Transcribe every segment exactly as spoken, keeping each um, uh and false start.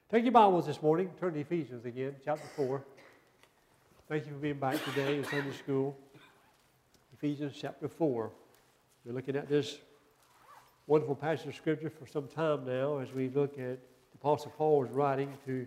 Take your Bibles this morning, turn to Ephesians again, chapter four. Thank you for being back today in Sunday school. Ephesians chapter four. We're looking at this wonderful passage of Scripture for some time now as we look at the Apostle Paul's writing to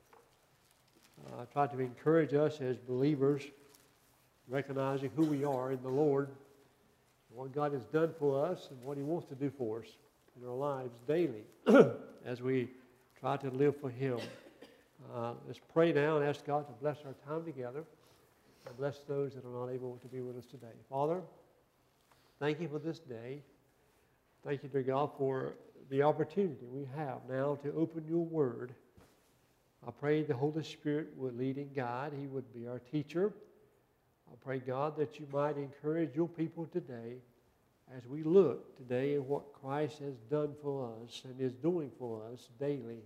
uh, try to encourage us as believers, recognizing who we are in the Lord, what God has done for us, and what He wants to do for us in our lives daily as we try to live for Him. Uh, let's pray now and ask God to bless our time together and bless those that are not able to be with us today. Father, thank you for this day. Thank you, dear God, for the opportunity we have now to open your word. I pray the Holy Spirit would lead and guide. He would be our teacher. I pray, God, that you might encourage your people today as we look today at what Christ has done for us and is doing for us daily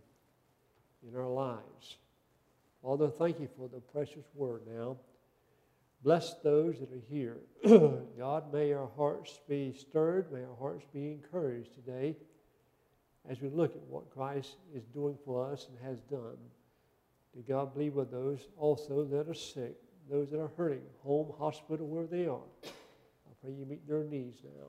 in our lives. Father, thank you for the precious word now. Bless those that are here. God, may our hearts be stirred, may our hearts be encouraged today as we look at what Christ is doing for us and has done. May God be with those also that are sick, those that are hurting, home, hospital, where they are. I pray you meet their needs now.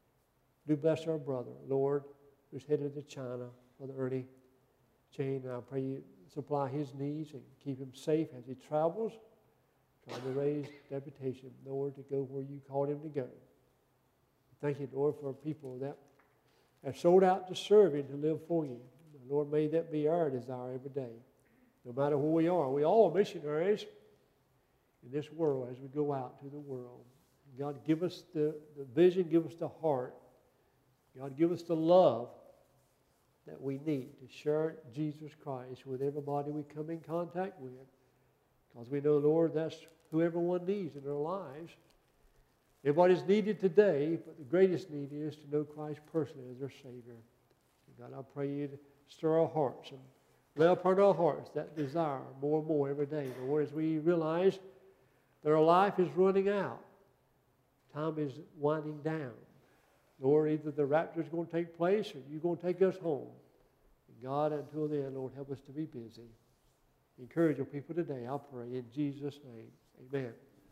Do bless our brother, Lord, who's headed to China, Brother Ernie Chain. I pray you supply his needs and keep him safe as he travels, trying to raise deputation, Lord, to go where you called him to go. Thank you, Lord, for people that have sold out to serve you, to live for you. Lord, may that be our desire every day. No matter who we are, we all are missionaries in this world as we go out to the world. God, give us the, the vision, give us the heart. God, give us the love that we need to share Jesus Christ with everybody we come in contact with. Because we know, Lord, that's who everyone needs in their lives. Everybody's needed today, but the greatest need is to know Christ personally as their Savior. And God, I pray you to stir our hearts and lay upon our hearts that desire more and more every day, Lord, as we realize that our life is running out. Time is winding down. Lord, either the rapture is going to take place or you're going to take us home. And God, until then, Lord, help us to be busy. Encourage your people today, I pray, in Jesus' name. Amen.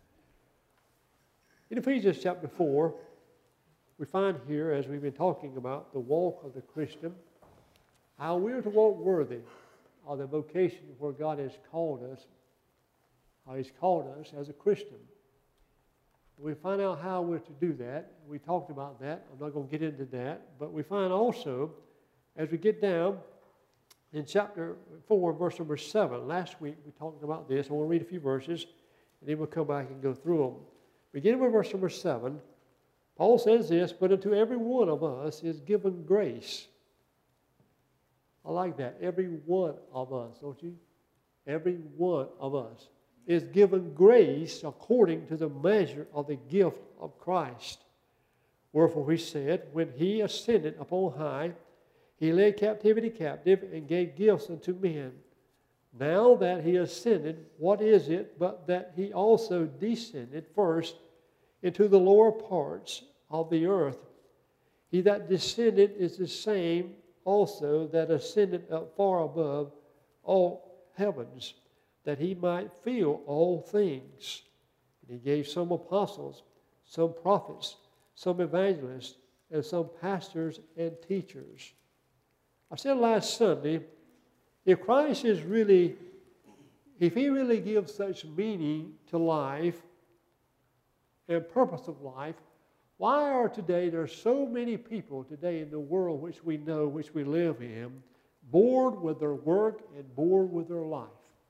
In Ephesians chapter four, we find here, as we've been talking about the walk of the Christian, how we're to walk worthy of the vocation where God has called us, how He's called us as a Christian. We find out how we're to do that. We talked about that. I'm not going to get into that. But we find also, as we get down in chapter four, verse number seven. Last week we talked about this. I want to read a few verses, and then we'll come back and go through them. Beginning with verse number seven, Paul says this, "But unto every one of us is given grace." I like that. Every one of us, don't you? Every one of us is given grace according to the measure of the gift of Christ. Wherefore he said, when he ascended upon high, he led captivity captive and gave gifts unto men. Now that he ascended, what is it but that he also descended first into the lower parts of the earth? He that descended is the same also that ascended up far above all heavens, that he might fill all things. And he gave some apostles, some prophets, some evangelists, and some pastors and teachers. I said last Sunday, if Christ is really, if He really gives such meaning to life and purpose of life, why are today there are so many people today in the world which we know, which we live in, bored with their work and bored with their life?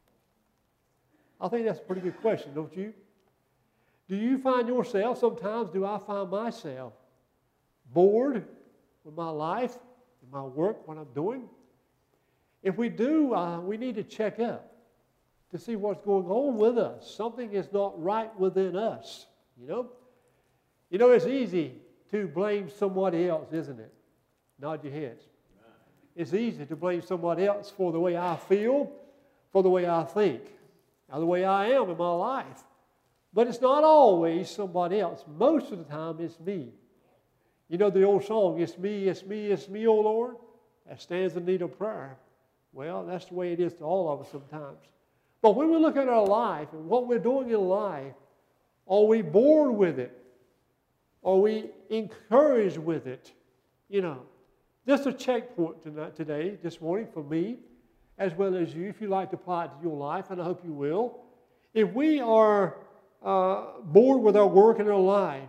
I think that's a pretty good question, don't you? Do you find yourself, sometimes do I find myself bored with my life and my work, what I'm doing? If we do, uh, we need to check up to see what's going on with us. Something is not right within us, you know? You know, it's easy to blame somebody else, isn't it? Nod your heads. It's easy to blame somebody else for the way I feel, for the way I think, or the way I am in my life. But it's not always somebody else. Most of the time, it's me. You know the old song, "It's me, it's me, it's me, O Lord"? That stands in need of prayer. Well, that's the way it is to all of us sometimes. But when we look at our life and what we're doing in life, are we bored with it? Are we encouraged with it? You know, just a checkpoint tonight, today, this morning for me, as well as you, if you like to apply it to your life, and I hope you will. If we are uh, bored with our work and our life,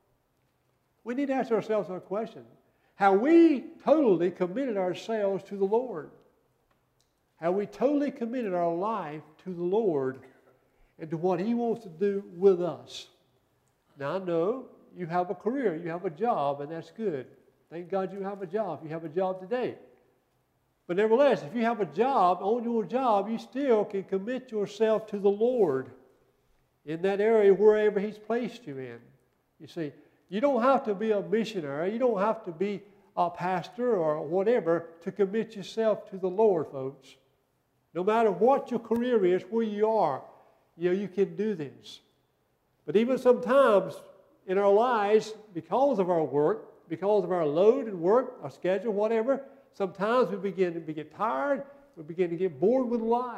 we need to ask ourselves our question. Have we totally committed ourselves to the Lord? Have we totally committed our life to the Lord and to what He wants to do with us? Now, I know you have a career, you have a job, and that's good. Thank God you have a job. You have a job today. But nevertheless, if you have a job, on your job, you still can commit yourself to the Lord in that area wherever He's placed you in. You see, you don't have to be a missionary. You don't have to be a pastor or whatever to commit yourself to the Lord, folks. No matter what your career is, where you are, you know, you can do this. But even sometimes in our lives, because of our work, because of our load and work, our schedule, whatever, sometimes we begin to get tired, we begin to get bored with life.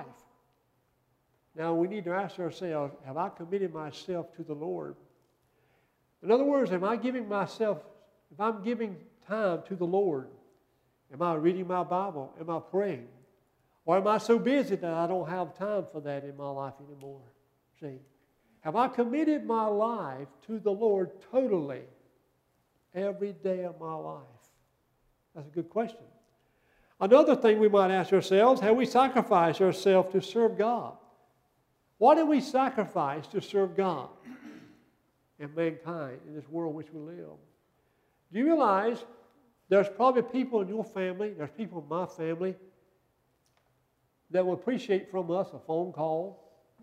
Now we need to ask ourselves, have I committed myself to the Lord? In other words, am I giving myself, if I'm giving time to the Lord, am I reading my Bible? Am I praying? Or am I so busy that I don't have time for that in my life anymore? See, have I committed my life to the Lord totally every day of my life? That's a good question. Another thing we might ask ourselves, have we sacrificed ourselves to serve God? What did we sacrifice to serve God and mankind in this world in which we live? Do you realize there's probably people in your family, there's people in my family that will appreciate from us a phone call,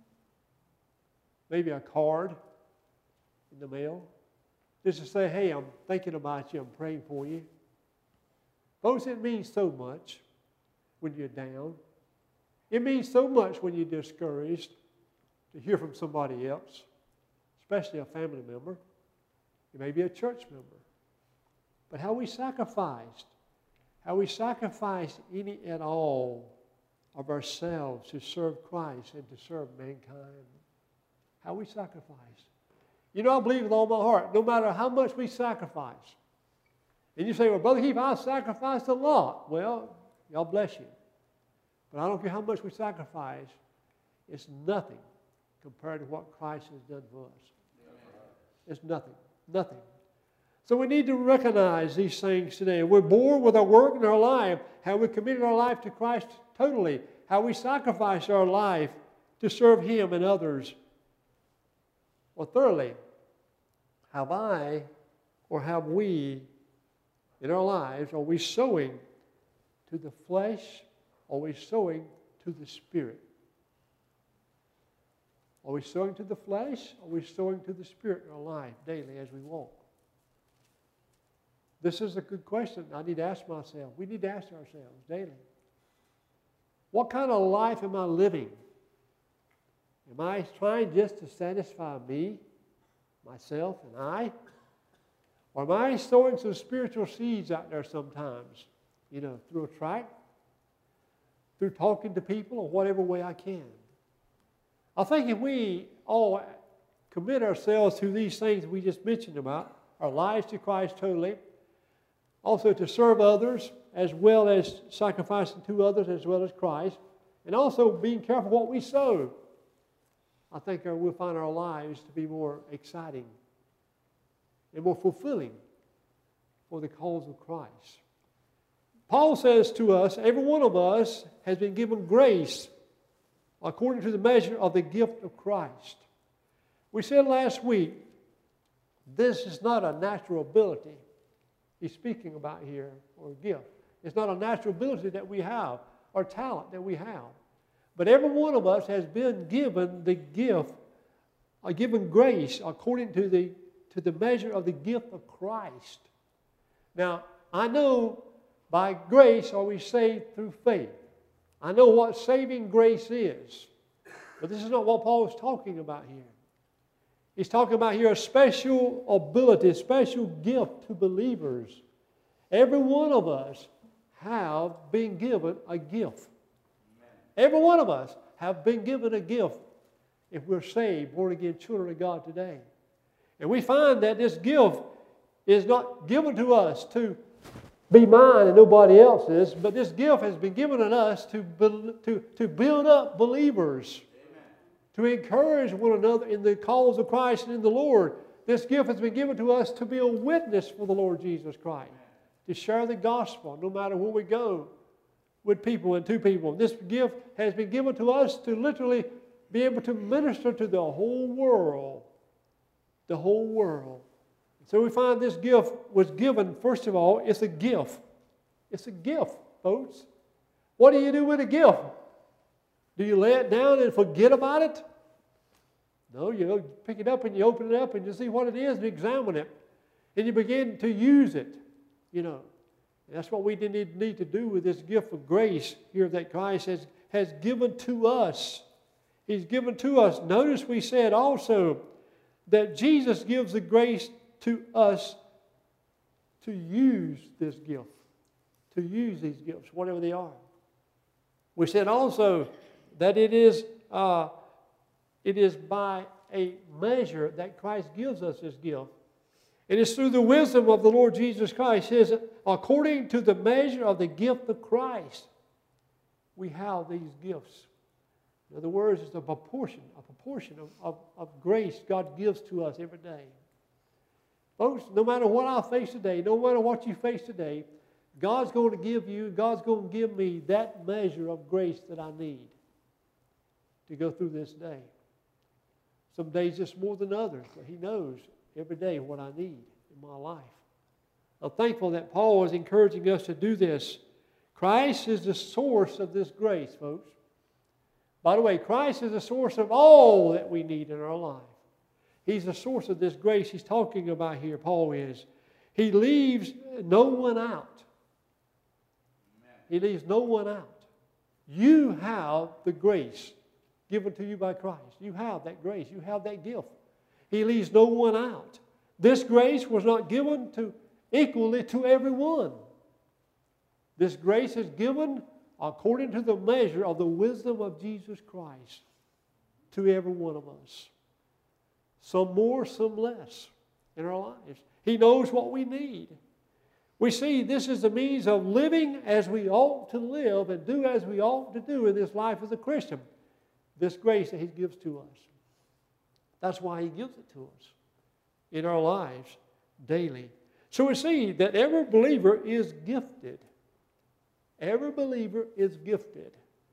maybe a card in the mail, just to say, hey, I'm thinking about you, I'm praying for you. Folks, it means so much when you're down. It means so much when you're discouraged to hear from somebody else, especially a family member. It may be a church member. But how we sacrificed, how we sacrificed any and all of ourselves to serve Christ and to serve mankind. How we sacrificed. You know, I believe with all my heart, no matter how much we sacrifice. And you say, well, Brother Heath, I sacrificed a lot. Well, God bless you. But I don't care how much we sacrifice, it's nothing compared to what Christ has done for us. It's nothing. Nothing. So we need to recognize these things today. We're bored with our work and our life, how we committed our life to Christ totally, how we sacrificed our life to serve Him and others. Well, thirdly, have I or have we in our lives, are we sowing to the flesh or are we sowing to the Spirit? Are we sowing to the flesh or are we sowing to the Spirit in our life daily as we walk? This is a good question I need to ask myself. We need to ask ourselves daily. What kind of life am I living? Am I trying just to satisfy me, myself, and I? Or am I sowing some spiritual seeds out there sometimes? You know, through a tract, through talking to people, or whatever way I can. I think if we all commit ourselves to these things we just mentioned about, our lives to Christ totally, also to serve others, as well as sacrificing to others as well as Christ, and also being careful what we sow, I think we'll find our lives to be more exciting and more fulfilling for the cause of Christ. Paul says to us, every one of us has been given grace according to the measure of the gift of Christ. We said last week, this is not a natural ability he's speaking about here, or a gift. It's not a natural ability that we have, or talent that we have. But every one of us has been given the gift, or given grace according to the to the measure of the gift of Christ. Now, I know by grace are we saved through faith. I know what saving grace is. But this is not what Paul is talking about here. He's talking about here a special ability, a special gift to believers. Every one of us have been given a gift. Every one of us have been given a gift if we're saved, born-again children of God today. And we find that this gift is not given to us to be mine and nobody else's, but this gift has been given to us to, to, to build up believers, amen, to encourage one another in the cause of Christ and in the Lord. This gift has been given to us to be a witness for the Lord Jesus Christ, to share the gospel no matter where we go with people and to people. This gift has been given to us to literally be able to minister to the whole world, the whole world. So we find this gift was given, first of all, it's a gift. It's a gift, folks. What do you do with a gift? Do you lay it down and forget about it? No, you pick it up and you open it up and you see what it is and examine it. And you begin to use it, you know. And that's what we need, need to do with this gift of grace here that Christ has, has given to us. He's given to us. Notice we said also that Jesus gives the grace to us to use this gift, to use these gifts, whatever they are. We said also that it is, uh, it is by a measure that Christ gives us this gift. It is through the wisdom of the Lord Jesus Christ. It says, according to the measure of the gift of Christ, we have these gifts. In other words, it's a proportion, a proportion of, of, of grace God gives to us every day. Folks, no matter what I face today, no matter what you face today, God's going to give you, God's going to give me that measure of grace that I need to go through this day. Some days just more than others, but He knows every day what I need in my life. I'm thankful that Paul is encouraging us to do this. Christ is the source of this grace, folks. By the way, Christ is the source of all that we need in our life. He's the source of this grace he's talking about here, Paul is. He leaves no one out. He leaves no one out. You have the grace given to you by Christ. You have that grace. You have that gift. He leaves no one out. This grace was not given to equally to everyone. This grace is given according to the measure of the wisdom of Jesus Christ to every one of us. Some more, some less in our lives. He knows what we need. We see this is the means of living as we ought to live and do as we ought to do in this life as a Christian. This grace that He gives to us. That's why He gives it to us in our lives daily. So we see that every believer is gifted. Every believer is gifted.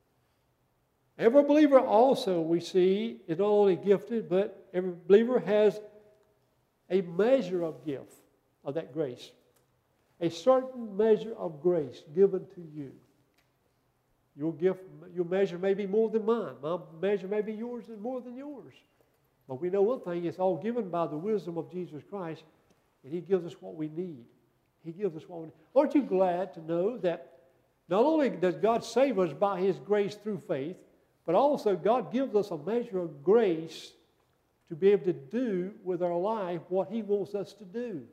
Every believer also, we see, is not only gifted, but every believer has a measure of gift of that grace. A certain measure of grace given to you. Your gift, your measure may be more than mine. My measure may be yours and more than yours. But we know one thing, it's all given by the wisdom of Jesus Christ, and He gives us what we need. He gives us what we need. Aren't you glad to know that not only does God save us by His grace through faith, but also God gives us a measure of grace to be able to do with our life what He wants us to do.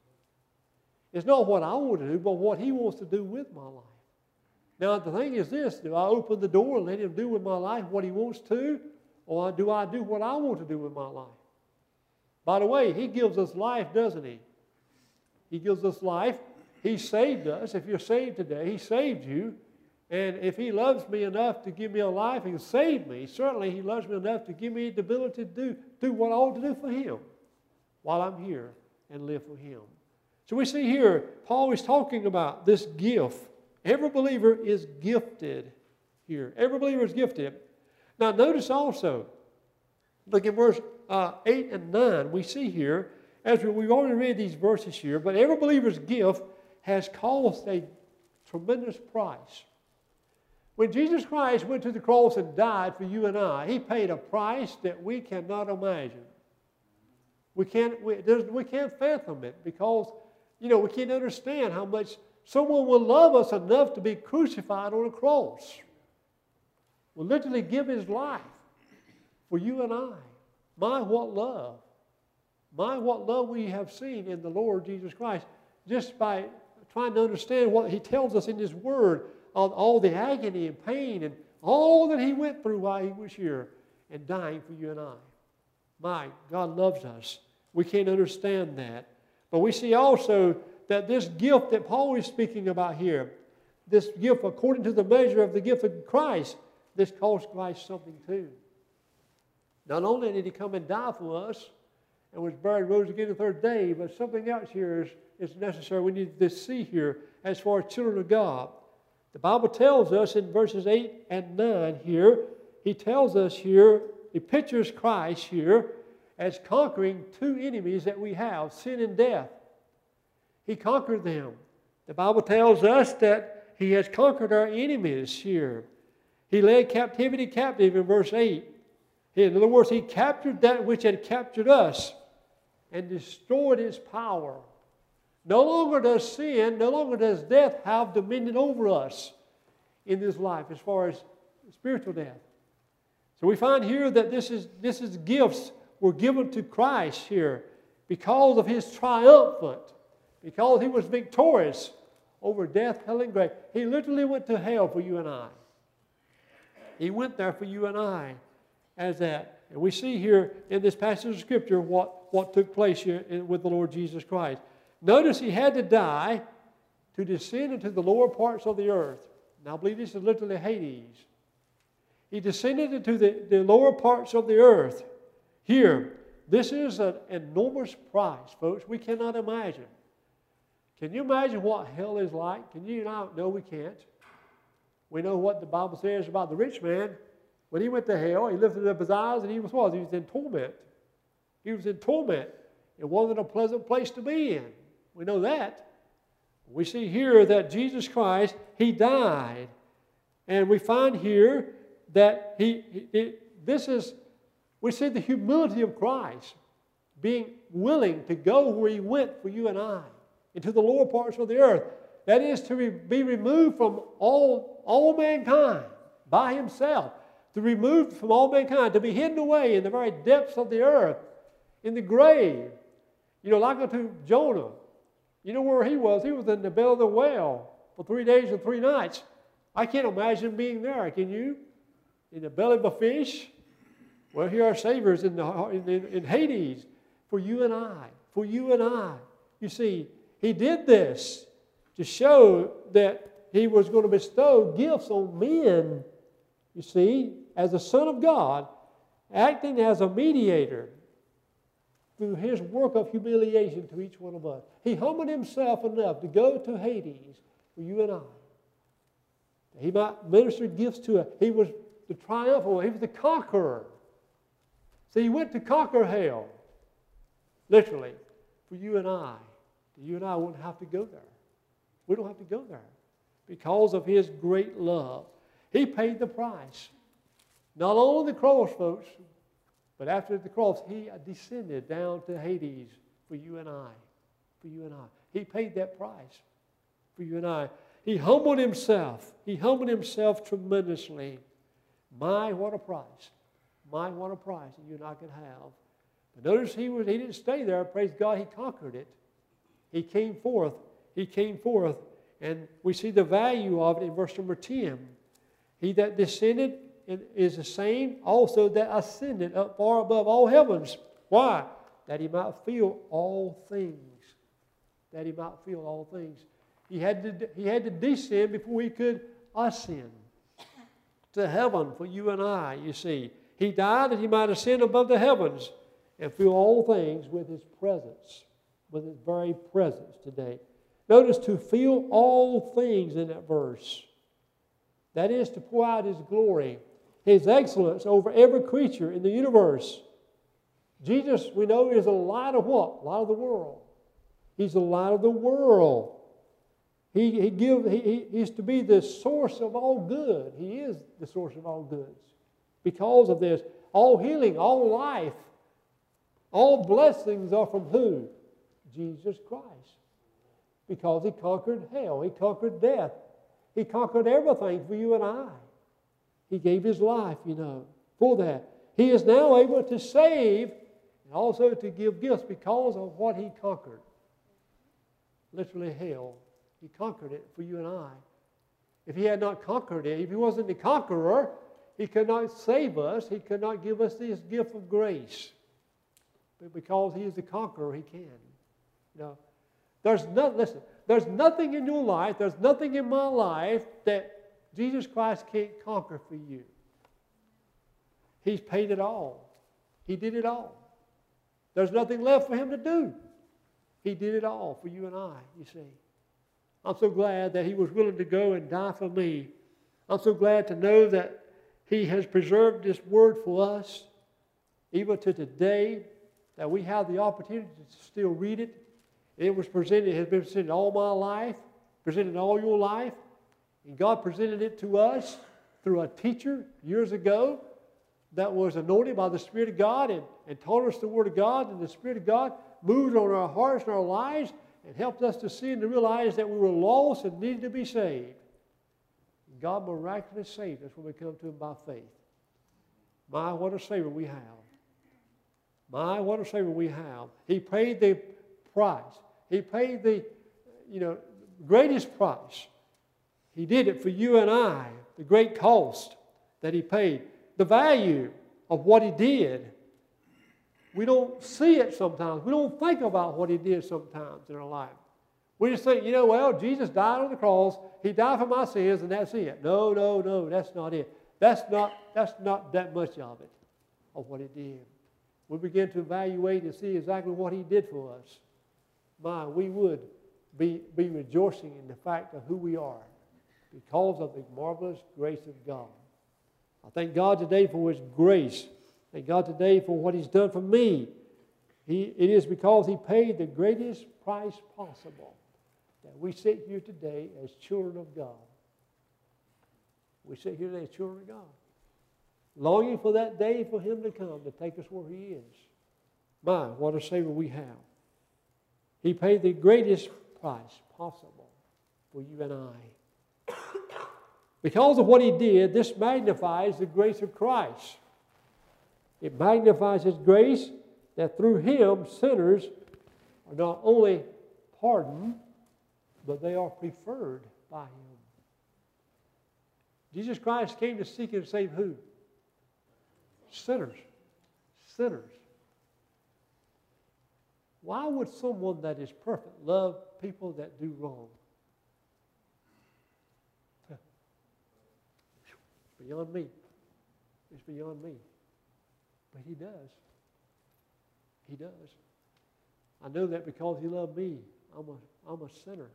It's not what I want to do, but what He wants to do with my life. Now, the thing is this, do I open the door and let Him do with my life what He wants to, or do I do what I want to do with my life? By the way, He gives us life, doesn't He? He gives us life. He saved us. If you're saved today, He saved you. And if He loves me enough to give me a life and save me, certainly He loves me enough to give me the ability to do, do what I ought to do for Him while I'm here and live for Him. So we see here, Paul is talking about this gift. Every believer is gifted here. Every believer is gifted. Now notice also, look at verse uh, eight and nine, we see here, as we, we've already read these verses here, but every believer's gift has cost a tremendous price. When Jesus Christ went to the cross and died for you and I, He paid a price that we cannot imagine. We can't, we, we can't fathom it because, you know, we can't understand how much someone will love us enough to be crucified on a cross. Will literally give His life for you and I. My, what love. My, what love we have seen in the Lord Jesus Christ just by trying to understand what He tells us in His Word on all the agony and pain and All that he went through while he was here and dying for you and I. My, God loves us. We can't understand that. But we see also that this gift that Paul is speaking about here, this gift according to the measure of the gift of Christ, this cost Christ something too. Not only did he come and die for us and was buried, rose again the third day, but something else here is, is necessary. We need to see here as far as children of God. The Bible tells us in verses eight and nine here, he tells us here, he pictures Christ here as conquering two enemies that we have, sin and death. He conquered them. The Bible tells us that he has conquered our enemies here. He led captivity captive in verse eight. In other words, he captured that which had captured us and destroyed its power. No longer does sin, no longer does death have dominion over us in this life as far as spiritual death. So we find here that this is, this is gifts were given to Christ here because of his triumphant, because he was victorious over death, hell, and grave. He literally went to hell for you and I. He went there for you and I as that. And we see here in this passage of Scripture what, what took place here in, with the Lord Jesus Christ. Notice he had to die to descend into the lower parts of the earth. Now I believe this is literally Hades. He descended into the, the lower parts of the earth. Here, this is an enormous price, folks. We cannot imagine. Can you imagine what hell is like? Can you and I? No, we can't. We know what the Bible says about the rich man. When he went to hell, he lifted up his eyes and he was what? He was in torment. He was in torment. It wasn't a pleasant place to be in. We know that. We see here that Jesus Christ, he died. And we find here that he, he, he this is, we see the humility of Christ being willing to go where he went for you and I, into the lower parts of the earth. That is to re, be removed from all, all mankind by himself. To be removed from all mankind, to be hidden away in the very depths of the earth, in the grave. You know, like unto Jonah. You know where he was? He was in the belly of the whale for three days and three nights. I can't imagine being there, can you? In the belly of a fish? Well, here our Savior is in, the, in, in Hades for you and I. For you and I. You see, he did this to show that he was going to bestow gifts on men, you see, as a Son of God, acting as a mediator through his work of humiliation to each one of us. He humbled himself enough to go to Hades for you and I. He might minister gifts to us. He was the triumphant one. He was the conqueror. So he went to conquer hell, literally, for you and I. You and I wouldn't have to go there. We don't have to go there because of his great love. He paid the price. Not only the cross, folks, but after the cross, he descended down to Hades for you and I. For you and I. He paid that price for you and I. He humbled himself. He humbled himself tremendously. My, what a price. My, what a price that you and I can have. But notice he, was, he didn't stay there. Praise God, he conquered it. He came forth. He came forth. And we see the value of it in verse number ten. He that descended is the same also that ascended up far above all heavens. Why? That he might feel all things. That he might feel all things. He had to, he had to descend before he could ascend to heaven for you and I, you see. He died that he might ascend above the heavens and fill all things with his presence, with his very presence today. Notice to fill all things in that verse. That is to pour out his glory, his excellence over every creature in the universe. Jesus, we know, is the light of what? Light of the world. He's the light of the world. He, he, give, he, he is to be the source of all good. He is the source of all goods. Because of this, all healing, all life, all blessings are from who? Jesus Christ. Because he conquered hell. He conquered death. He conquered everything for you and I. He gave his life, you know, for that. He is now able to save and also to give gifts because of what he conquered. Literally hell. He conquered it for you and I. If he had not conquered it, if he wasn't the conqueror, He could not save us. He could not give us this gift of grace. But because He is the conqueror, He can. You know, there's no, listen, there's nothing in your life, there's nothing in my life that Jesus Christ can't conquer for you. He's paid it all. He did it all. There's nothing left for Him to do. He did it all for you and I, you see. I'm so glad that He was willing to go and die for me. I'm so glad to know that He has preserved this Word for us, even to today, that we have the opportunity to still read it. It was presented, it has been presented all my life, presented all your life, and God presented it to us through a teacher years ago that was anointed by the Spirit of God and, and taught us the Word of God, and the Spirit of God moved on our hearts and our lives and helped us to see and to realize that we were lost and needed to be saved. And God miraculously saved us when we come to Him by faith. My, what a Savior we have. My, what a Savior we have. He paid the price. He paid the, you know, greatest price. He did it for you and I, the great cost that He paid, the value of what He did. We don't see it sometimes. We don't think about what He did sometimes in our life. We just think, you know, well, Jesus died on the cross. He died for my sins, and that's it. No, no, no, that's not it. That's not, that's not that much of it, of what He did. We begin to evaluate and see exactly what He did for us. My, we would be, be rejoicing in the fact of who we are because of the marvelous grace of God. I thank God today for His grace. Thank God today for what He's done for me. He, it is because He paid the greatest price possible that we sit here today as children of God. We sit here today as children of God, longing for that day for Him to come to take us where He is. My, what a Savior we have. He paid the greatest price possible for you and I. Because of what He did, this magnifies the grace of Christ. It magnifies His grace that through Him sinners are not only pardoned, but they are preferred by Him. Jesus Christ came to seek and save who? Sinners. Sinners. Why would someone that is perfect love people that do wrong? It's beyond me. It's beyond me. But He does. He does. I know that because He loved me. I'm a, I'm a sinner.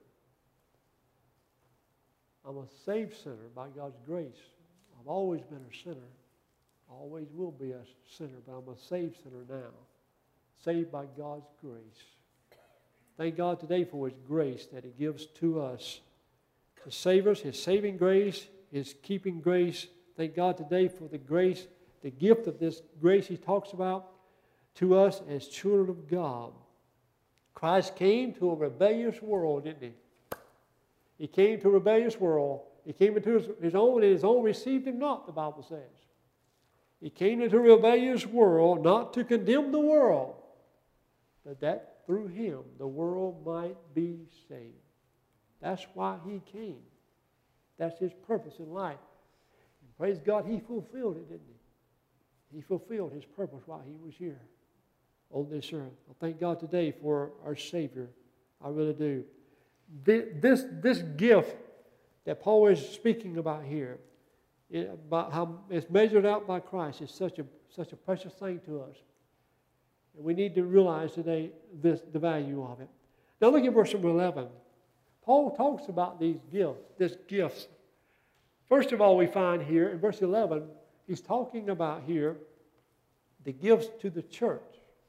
I'm a saved sinner by God's grace. I've always been a sinner. Always will be a sinner, but I'm a saved sinner now. Saved by God's grace. Thank God today for His grace that He gives to us to save us, His saving grace, His keeping grace. Thank God today for the grace, the gift of this grace He talks about to us as children of God. Christ came to a rebellious world, didn't He? He came to a rebellious world. He came into His, his own, and His own received Him not, the Bible says. He came into a rebellious world not to condemn the world, but that through Him the world might be saved. That's why He came. That's His purpose in life. And praise God, He fulfilled it, didn't He? He fulfilled His purpose while He was here on this earth. I thank God today for our Savior. I really do. This, this gift that Paul is speaking about here, it, about how it's measured out by Christ, is such a, such a precious thing to us. And we need to realize today this, the value of it. Now look at verse number eleven. Paul talks about these gifts, this gifts. First of all, we find here in verse eleven, he's talking about here the gifts to the church.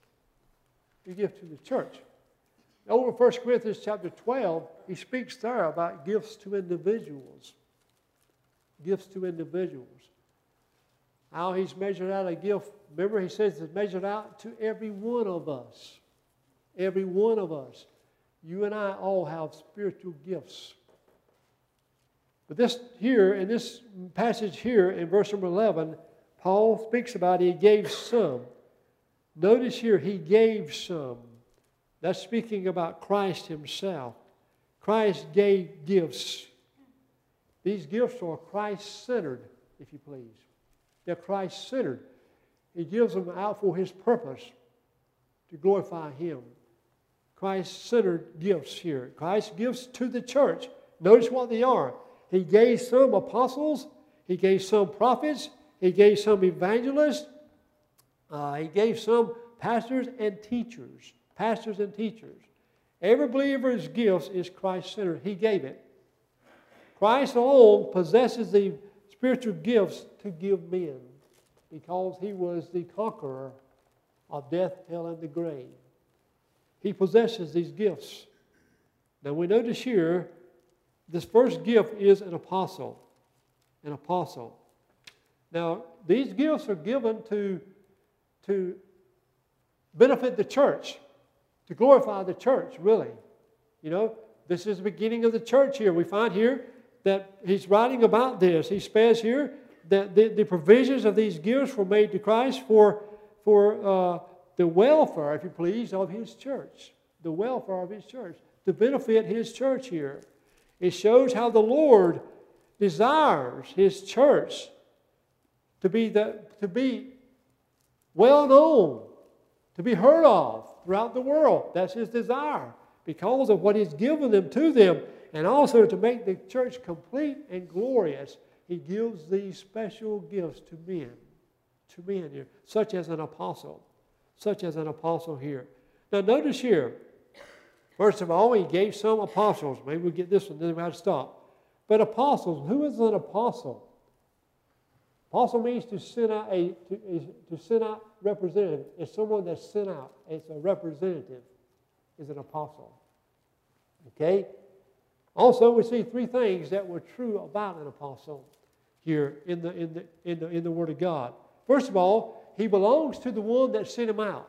The gift to the church. Over in First Corinthians chapter twelve, he speaks there about gifts to individuals. Gifts to individuals. How he's measured out a gift. Remember, he says it's measured out to every one of us. Every one of us. You and I all have spiritual gifts. But this here, in this passage here, in verse number eleven, Paul speaks about he gave some. Notice here, he gave some. That's speaking about Christ Himself. Christ gave gifts. These gifts are Christ-centered, if you please. They're Christ-centered. He gives them out for His purpose, to glorify Him. Christ-centered gifts here. Christ gives to the church. Notice what they are. He gave some apostles. He gave some prophets. He gave some evangelists. Uh, he gave some pastors and teachers. Pastors and teachers. Every believer's gifts is Christ-centered. He gave it. Christ alone possesses the spiritual gifts to give men, because He was the conqueror of death, hell, and the grave. He possesses these gifts. Now we notice here, this first gift is an apostle. An apostle. Now, these gifts are given to, to benefit the church, to glorify the church, really. You know, this is the beginning of the church here. We find here that he's writing about this. He says here that the, the provisions of these gifts were made to Christ for, for uh, the welfare, if you please, of His church. The welfare of His church. To benefit His church here. It shows how the Lord desires His church to be, the, to be well known, to be heard of throughout the world. That's His desire, because of what He's given them to them. And also to make the church complete and glorious, He gives these special gifts to men, to men here, such as an apostle, such as an apostle here. Now notice here, first of all, He gave some apostles. Maybe we'll get this one, then we'll have to stop. But apostles, who is an apostle? Apostle means to send out a to, to send out representative. It's someone that's sent out. It's a representative. Is an apostle. Okay. Also, we see three things that were true about an apostle here in the in the in the in the Word of God. First of all, he belongs to the one that sent him out.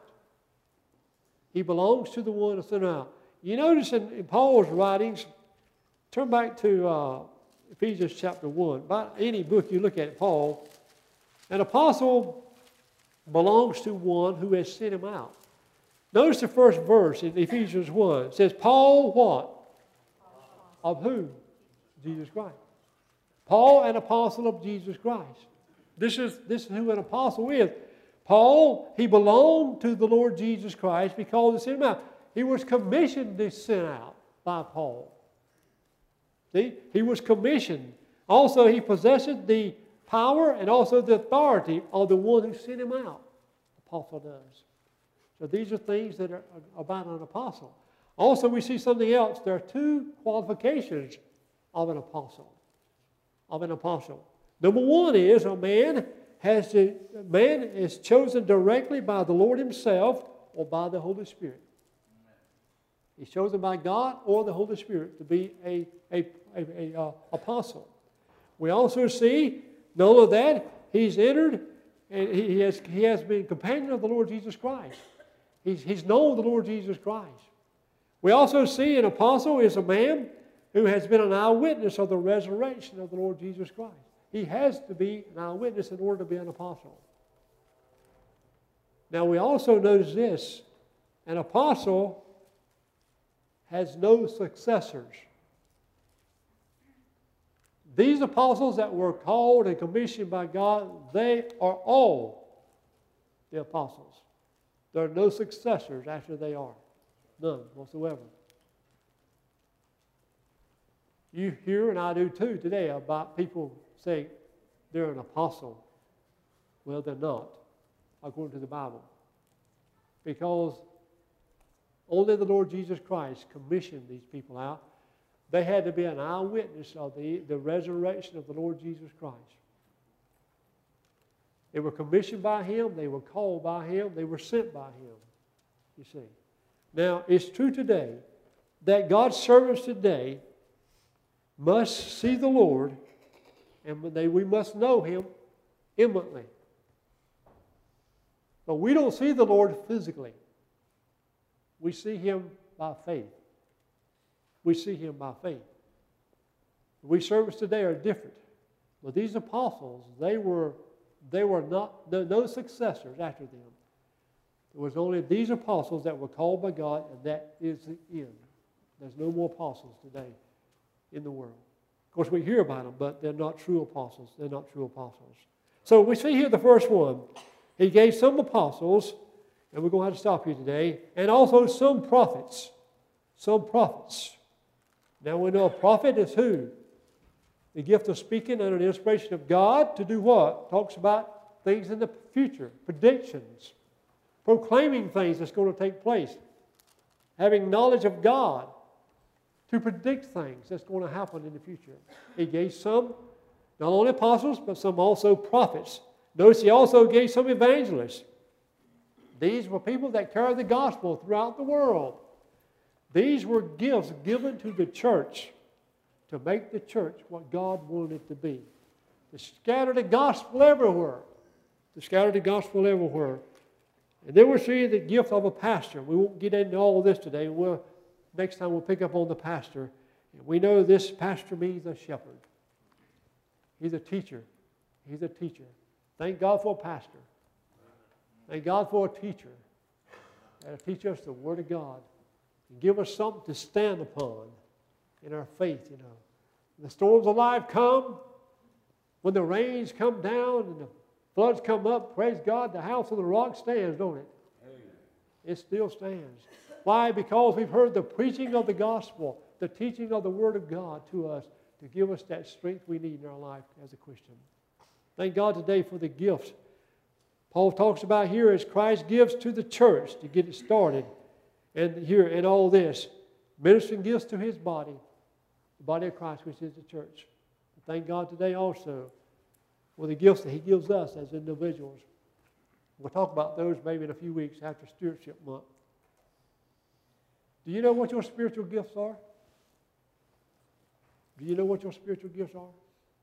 He belongs to the one that sent him out. You notice in, in Paul's writings, turn back to uh, Ephesians chapter one. About any book you look at, Paul, an apostle belongs to one who has sent him out. Notice the first verse in Ephesians one. It says, Paul what? Of who? Jesus Christ. Paul, an apostle of Jesus Christ. This is, this is who an apostle is. Paul, he belonged to the Lord Jesus Christ because he sent him out. He was commissioned to send out by Paul. See? He was commissioned. Also, he possessed the power and also the authority of the one who sent him out. The apostle does. So these are things that are about an apostle. Also, we see something else. There are two qualifications of an apostle. Of an apostle. Number one is a man has to, a man is chosen directly by the Lord Himself or by the Holy Spirit. He's chosen by God or the Holy Spirit to be a, a, a, a uh, apostle. We also see, not only that, he's entered and he has, he has been companion of the Lord Jesus Christ. He's, he's known the Lord Jesus Christ. We also see an apostle is a man who has been an eyewitness of the resurrection of the Lord Jesus Christ. He has to be an eyewitness in order to be an apostle. Now we also notice this. An apostle has no successors. These apostles that were called and commissioned by God, they are all the apostles. There are no successors after they are. None whatsoever. You hear, and I do too today, about people saying they're an apostle. Well, they're not, according to the Bible. Because only the Lord Jesus Christ commissioned these people out. They had to be an eyewitness of the, the resurrection of the Lord Jesus Christ. They were commissioned by Him. They were called by Him. They were sent by Him, you see. Now, it's true today that God's servants today must see the Lord, and they, we must know Him intimately. But we don't see the Lord physically. We see Him by faith. We see Him by faith. We servants today are different. But these apostles, they were, they were not, no, no successors after them. There was only these apostles that were called by God, and that is the end. There's no more apostles today in the world. Of course, we hear about them, but they're not true apostles. They're not true apostles. So we see here the first one. He gave some apostles, and we're going to have to stop here today, and also some prophets. Some prophets. Now we know a prophet is who? The gift of speaking under the inspiration of God to do what? Talks about things in the future, predictions, proclaiming things that's going to take place, having knowledge of God to predict things that's going to happen in the future. He gave some, not only apostles, but some also prophets. Notice he also gave some evangelists. These were people that carried the gospel throughout the world. These were gifts given to the church to make the church what God wanted it to be. To scatter the gospel everywhere. To scatter the gospel everywhere. And then we'll see the gift of a pastor. We won't get into all of this today. We'll, next time we'll pick up on the pastor. And we know this pastor means a shepherd. He's a teacher. He's a teacher. Thank God for a pastor. Thank God for a teacher. That'll teach us the Word of God. And give us something to stand upon in our faith, you know. When the storms of life come, when the rains come down and the floods come up, praise God, the house on the rock stands, don't it? Amen. It still stands. Why? Because we've heard the preaching of the gospel, the teaching of the Word of God to us to give us that strength we need in our life as a Christian. Thank God today for the gifts. Paul talks about here as Christ gives to the church to get it started. And here in all this, ministering gifts to His body, the body of Christ, which is the church. Thank God today also for the gifts that He gives us as individuals. We'll talk about those maybe in a few weeks after Stewardship Month. Do you know what your spiritual gifts are? Do you know what your spiritual gifts are?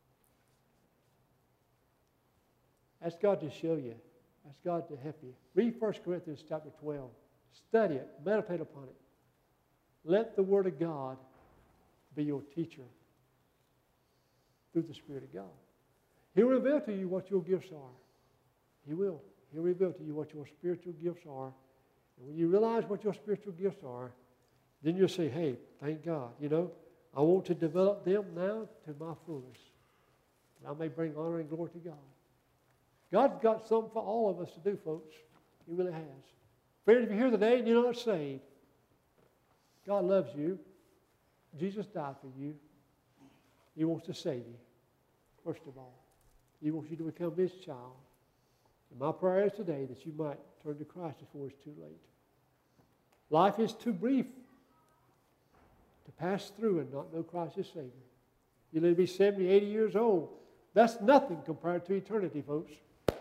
Ask God to show you. Ask God to help you. Read First Corinthians chapter twelve. Study it. Meditate upon it. Let the Word of God be your teacher through the Spirit of God. He'll reveal to you what your gifts are. He will. He'll reveal to you what your spiritual gifts are. And when you realize what your spiritual gifts are, then you'll say, hey, thank God. You know, I want to develop them now to my fullest. And I may bring honor and glory to God. God's got something for all of us to do, folks. He really has. Friends, if you're here today and you're not saved, God loves you. Jesus died for you. He wants to save you, first of all. He wants you to become His child. And my prayer is today that you might turn to Christ before it's too late. Life is too brief to pass through and not know Christ as Savior. You live to be seventy, eighty years old. That's nothing compared to eternity, folks.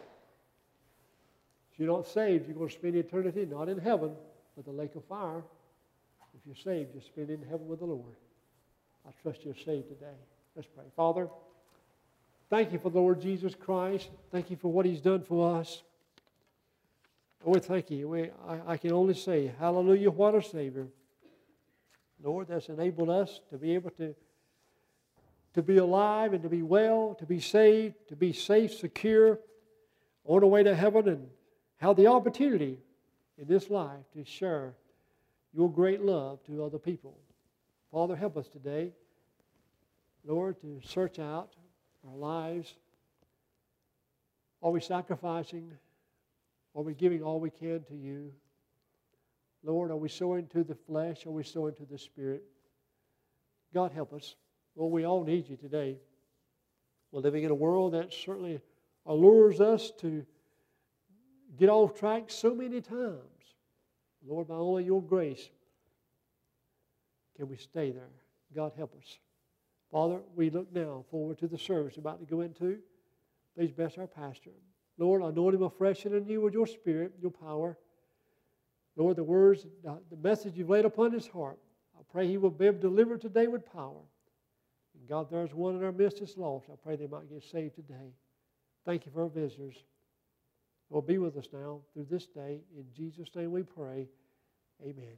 If you're not saved, you're going to spend eternity not in heaven, but the lake of fire. If you're saved, you're spending in heaven with the Lord. I trust you're saved today. Let's pray. Father, thank you for the Lord Jesus Christ. Thank you for what He's done for us. Lord, thank you. We, I, I can only say, hallelujah, what a Savior. Lord, that's enabled us to be able to, to be alive and to be well, to be saved, to be safe, secure, on the way to heaven, and have the opportunity in this life to share your great love to other people. Father, help us today, Lord, to search out our lives. Are we sacrificing? Are we giving all we can to you? Lord, are we sowing to the flesh? Are we sowing to the Spirit? God, help us. Lord, we all need you today. We're living in a world that certainly allures us to get off track so many times. Lord, by only your grace can we stay there. God, help us. Father, we look now forward to the service we're about to go into. Please bless our pastor. Lord, anoint him afresh and anew with your Spirit, your power. Lord, the words, the message you've laid upon his heart, I pray he will be able to deliver today with power. And God, there's one in our midst that's lost. I pray they might get saved today. Thank you for our visitors. Lord, be with us now through this day. In Jesus' name we pray. Amen.